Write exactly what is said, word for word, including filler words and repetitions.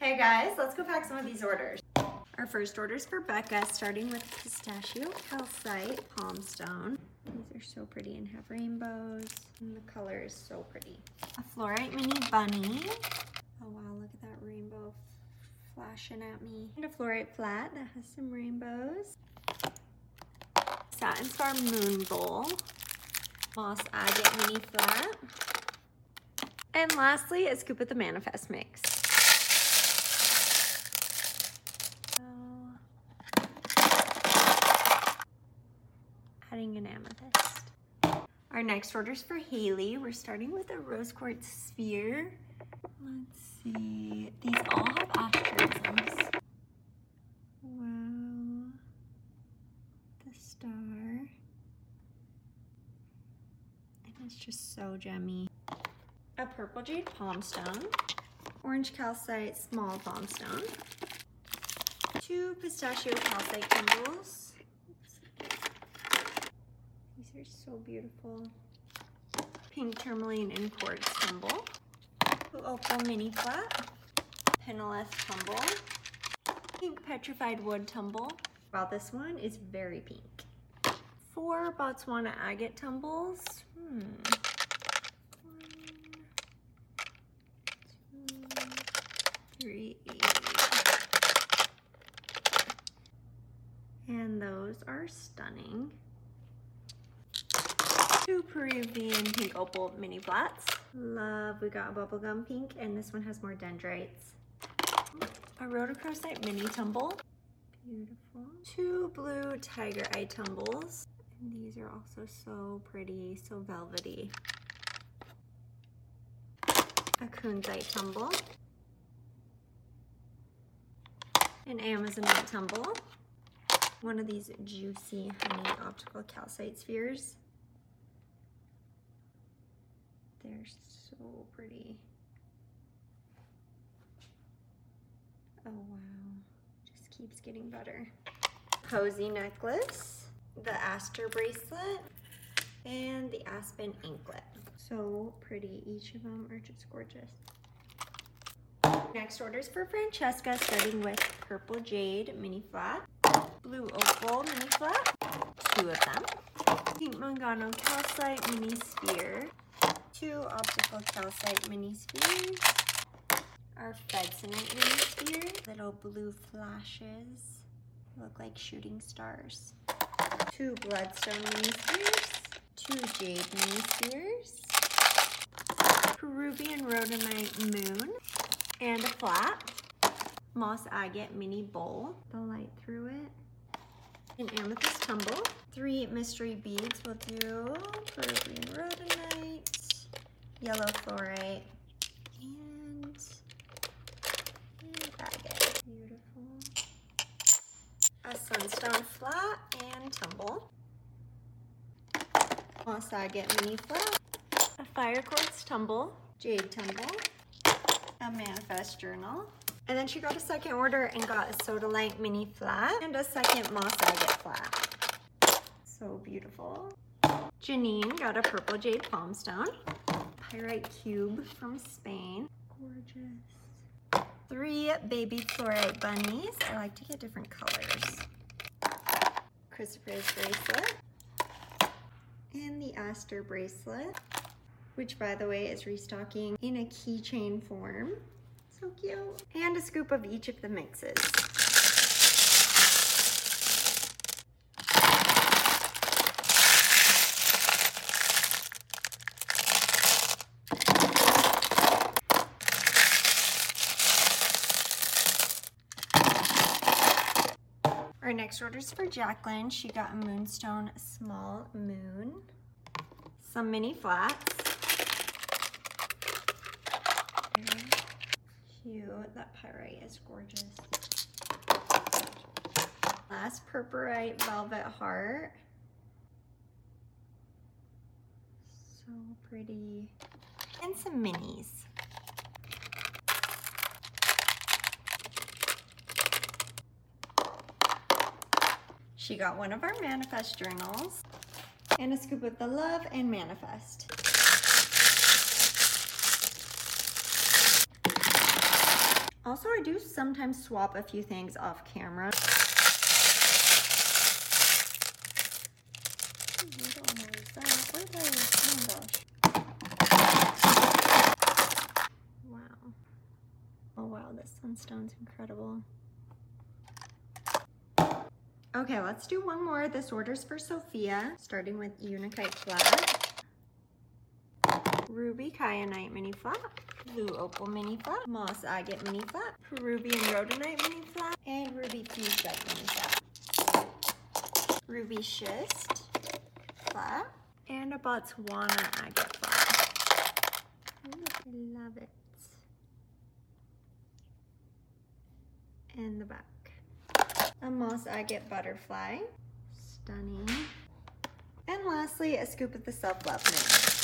Hey guys, let's go pack some of these orders. Our first order is for Becca, starting with pistachio, calcite, palmstone. These are so pretty and have rainbows, and the color is so pretty. A fluorite mini bunny. Oh wow, look at that rainbow flashing at me. And a fluorite flat that has some rainbows. Satin Star moon bowl. Moss agate mini flat. And lastly, a scoop of the Manifest mix. Adding an amethyst. Our next order is for Haley. We're starting with a rose quartz sphere. Let's see. These all have asterisms. Wow. The star. And it's just so gemmy. A purple jade palmstone. Orange calcite small palmstone. Two pistachio calcite crumbles. These are so beautiful. Pink tourmaline and quartz tumble. Blue opal mini flat. Pinolith tumble. Pink petrified wood tumble. Wow, this one is very pink. Four Botswana agate tumbles. Hmm. One, two, three. And those are stunning. Two Peruvian pink opal mini flats. Love, we got a bubblegum pink, and this one has more dendrites. A rhodochrosite mini tumble. Beautiful. Two blue tiger eye tumbles. And these are also so pretty, so velvety. A kunzite tumble. An amazonite tumble. One of these juicy honey optical calcite spheres. They're so pretty. Oh wow, just keeps getting better. Cozy necklace, the aster bracelet, and the aspen anklet. So pretty, each of them are just gorgeous. Next order is for Francesca, starting with purple jade mini flat, blue opal mini flat, two of them, pink mangano calcite mini sphere, two optical calcite mini spheres, our Fedsonite mini sphere, little blue flashes, look like shooting stars, two bloodstone mini spheres, two jade mini spheres, Peruvian rhodonite moon, and a flat, moss agate mini bowl, the light through it, an amethyst tumble, three mystery beads. We'll do Peruvian rhodonite, yellow fluorite, and, and agate. Beautiful. A sunstone flat and tumble. Moss agate mini flat. A fire quartz tumble. Jade tumble. A manifest journal. And then she got a second order and got a sodalite mini flat and a second moss agate flat. So beautiful. Janine got a purple jade palmstone. Pyrite cube from Spain. Gorgeous. Three baby fluorite bunnies. I like to get different colors. Christopher's bracelet. And the aster bracelet, which by the way is restocking in a keychain form. So cute. And a scoop of each of the mixes. Our next order is for Jacqueline. She got a moonstone small moon, some mini flats. Cute, that pyrite is gorgeous. Last purpurite velvet heart. So pretty. And some minis. She got one of our manifest journals and a scoop of the love and manifest. Also, I do sometimes swap a few things off camera. Wow. Oh wow, this sunstone's incredible. Okay, let's do one more. This order's for Sophia, starting with Unakite flat, Ruby Kyanite mini flat, Blue Opal mini flat, Moss Agate mini flat, Peruvian Rhodonite mini flat, and Ruby Fuchsite mini flat, Ruby Schist flat, and a Botswana Agate flat. Ooh, I love it. And the back. A Moss Agate Butterfly, stunning. And lastly, a scoop of the Self Love Mint.